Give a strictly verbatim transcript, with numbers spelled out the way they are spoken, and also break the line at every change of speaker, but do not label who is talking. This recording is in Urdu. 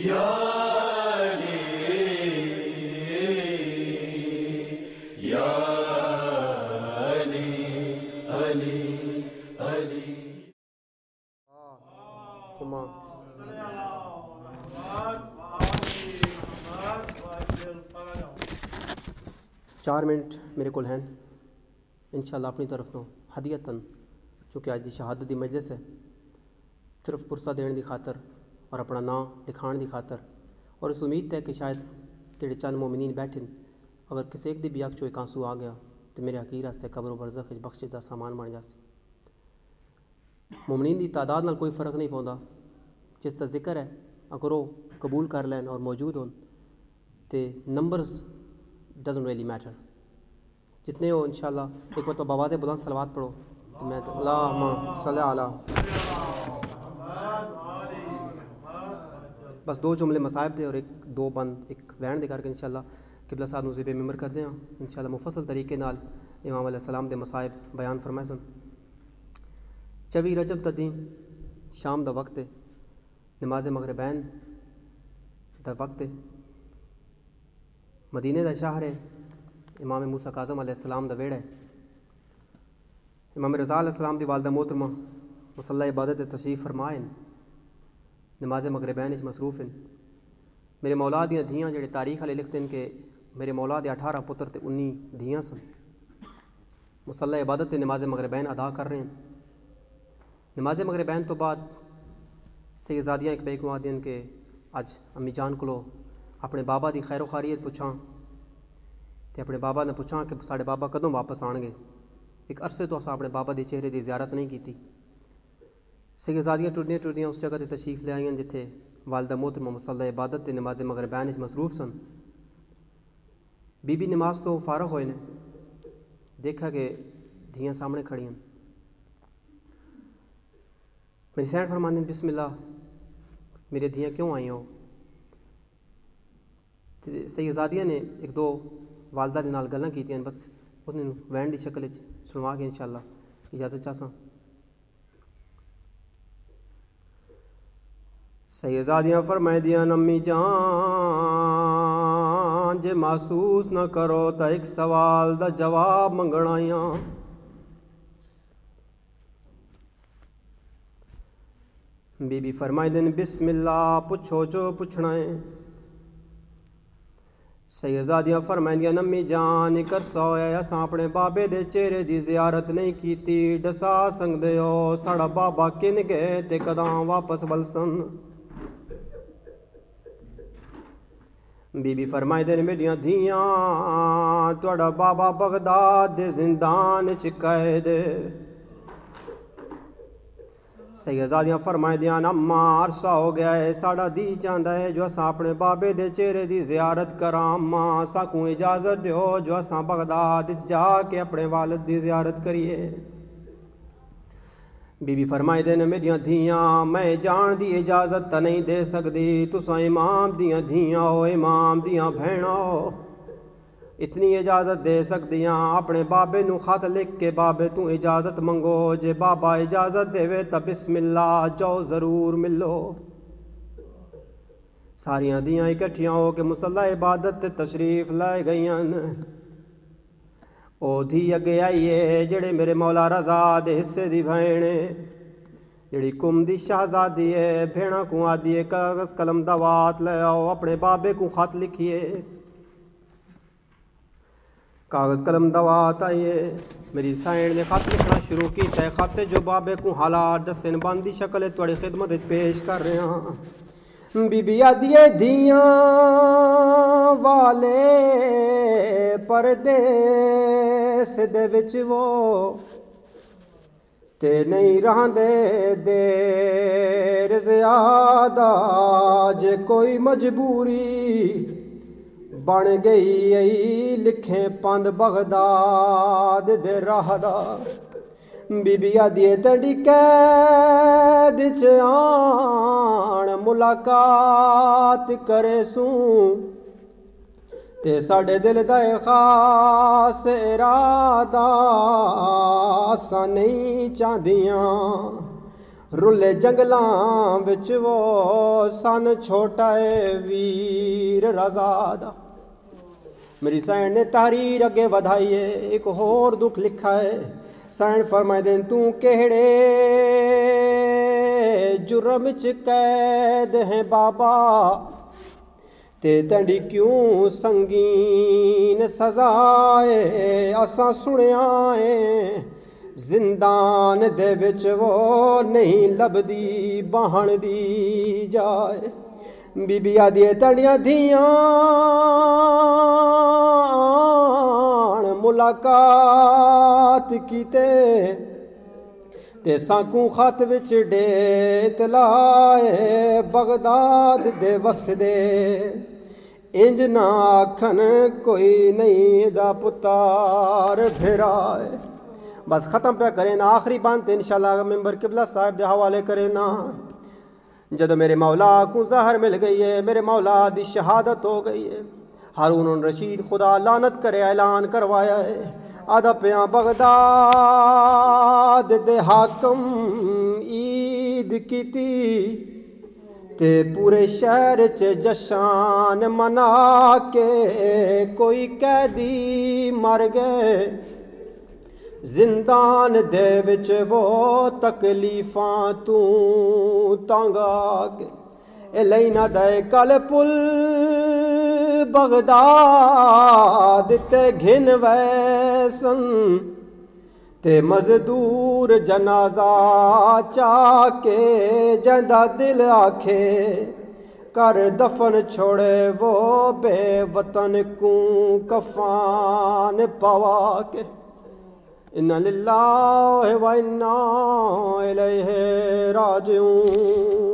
چار منٹ میرے کو ہیں انشاءاللہ اپنی طرف تو ہدیتاً چونکہ آج دی شہادت دی مجلس ہے، صرف پرسہ دین دی خاطر اور اپنا نام لکھان دی خاطر، اور اس امید ہے کہ شاید جڑے چند مومنین بیٹھن اگر کسی ایک دی بھی اکھ چو ایک آنسو آ گیا تو میرے حقیر واسطے قبر و برزخ بخشش دا سامان بن جاسی۔ مومنین دی تعداد نال کوئی فرق نہیں پوندا، جس کا ذکر ہے اگر وہ قبول کر لین اور موجود ہون تے نمبرز ڈزنٹ ریلی میٹر، جتنے ہو انشاءاللہ ایک بار تو بآواز بلند صلوات پڑھو تو میں تو اللہم صلی علی۔ بس دو جملے مصائب دے اور ایک دو بند ایک وین دے کر کے انشاءاللہ قبلہ صاحب نو زیب ممبر کر دیں انشاءاللہ مفصل طریقے نال امام علیہ السلام دے مصائب بیان فرمائے سن۔ چوی رجب دا دین شام دا وقت ہے، نماز مغربین دا وقت ہے، مدینے دا شہر ہے، امام موسیٰ کاظم علیہ السلام دا ویڑا ہے، امام رضا علیہ السلام دی والدہ محترمہ مصلی عبادت تشریف فرمائیں، نماز مغربین اچ مصروف ہیں۔ میرے مولا دیاں دھیاں جڑے تاریخ والے لکھتے ہیں کہ میرے مولا دے اٹھارہ پتر تے انی دھیاں سن، مصلی عبادت تے نماز مغربین ادا کر رہے ہیں۔ نماز مغربین تو بعد سیدزادیاں ایک بیک آدھیں کہ اج امی جان کولو اپنے بابا دی خیر و خیریت پوچھاں تے اپنے بابا نے پوچھاں کہ ساڑے بابا کدوں واپس آن گے، ایک عرصے تو اساں اپنے بابا دی چہرے دی زیارت نہیں کیتی۔ سیدزادیاں ٹرڈیاں ٹرڈیاں اس جگہ تے تشریف لے آئیں جتھے والدہ محترمہ مصلی عبادت تے نماز مغربین وچ مصروف سن۔ بی بی نماز تو فارغ ہوئے نے، دیکھا کہ دھیاں سامنے کھڑی ہیں، میری سین فرمانے بسم اللہ میرے دھیاں کیوں آئی ہو؟ سیدزادیاں نے ایک دو والدہ دے نال گلاں کیتیاں، بس انہوں وین دی شکل سنوا کے انشاءاللہ اجازت چاہساں۔ سیدزادیاں فرمائے دیاں امی جان جے محسوس نہ کرو تا ایک سوال دا جواب منگنایاں۔ بی بی فرمائے دن بسم اللہ پوچھو جو پوچھنا ہے۔ سیدزادیاں فرمائیں امی جان ایک عرصہ ہویا اساں اپنے بابے دے چہرے دی زیارت نہیں کیتی، ڈسا سنگدے ہو ساڑا بابا کن گئے تے کداں واپس بلسن؟ بی بی فرمائے دن میڈیاں دھیاں تہاڈا بابا بغداد دے زندان وچ قید ہے۔ سیدزادیاں فرمائے دیاں اماں عرصہ ہو گیا ہے ساڑا دی چاہندا ہے جو اساں اپنے بابے دے چہرے دی زیارت کراں، اماں اساں کو اجازت دیو جو اساں بغداد جا کے اپنے والد دی زیارت کریے۔ بی بی فرمائے دن میریاں دھیاں میں جان دی اجازت تا نہیں دے سکدی، تساں امام دیاں دھیاں ہو امام دیاں بہناں ہو، اتنی اجازت دے سکدیاں اپنے بابے نو خط لکھ کے بابے تو اجازت منگو، جے بابا اجازت دے وے تا بسم اللہ جاؤ ضرور ملو۔ ساریاں دیاں اکٹھیاں ہو کے مصلی عبادت تے تشریف لائے گئیاں۔ او دھی اگے آئیے جڑے میرے مولا رضا دے حصے دی بھینے، جڑی کم دی شہزادی ہے، بھیڑاں کو آدھی کاغذ قلم دوات لے آؤ اپنے بابے کو خط لکھیے۔ کاغذ قلم دوات آئیے، میری سائن نے خط لکھنا شروع کیتا ہے، خط جو بابے کو حالات دسن بندی شکل تھوڑی خدمت پیش کر رہے ہیں۔ بی بی آدھیے دھیاں والے پردیس دے وچ وہ تے نہیں رہندے دیر زیادہ، جے کوئی مجبوری بن گئی ای لکھیں پند بغداد دے راہ دا۔ بی بی آدھیے تڑی قید چ آن ملاقات کرے سوں تے ساڈے دل دا خاص ارادہ اساں نہیں چاہدیاں، رلے جنگلاں وچ وہ سن چھوٹا ہے ویر رضا۔ میری سائن نے تحریر اگے ودھائی ہے، ایک ہور دکھ لکھا ہے۔ سائن فرمائے دین تو کہڑے جرم چ قید ہیں بابا، تے تنڈی کیوں سنگین سزائے، اساں سنیا ہے زندان دے وچ وہ نہیں لبدی بہن دی جائے۔ بی بی آدھی تڑیاں دھیاں ملاقات کیتے، تے سانکوں خط وچ ڈیت لائے بغداد دے وسدے، انج نہ آکھن کوئی نہیں دا پتار بھرائے۔ بس ختم پہ کریں نا، آخری بانت انشاءاللہ ممبر قبلہ صاحب دے حوالے کریں نا۔ جدو میرے مولا کو زہر مل گئی ہے، میرے مولا دی شہادت ہو گئی ہے، ہارون رشید خدا لعنت کرے اعلان کروایا ہے، آدھا پیاں بغداد دے حاکم عید کیتی، تے پورے شہر چ جشان منا کے کوئی قیدی مر گئے، زندان دے وچ وہ تکلیفاں تو تنگ آ کے، اے لینا دے کل پل بغداد تے گھن ویسن، تے مزدور جنازہ چا کے جندہ دل آکھے، کر دفن چھوڑے وہ بے وطن کو کفان پوا کے۔ اِنَّا لِلَّهِ وَإِنَّا إِلَيْهِ رَاجِعُونَ۔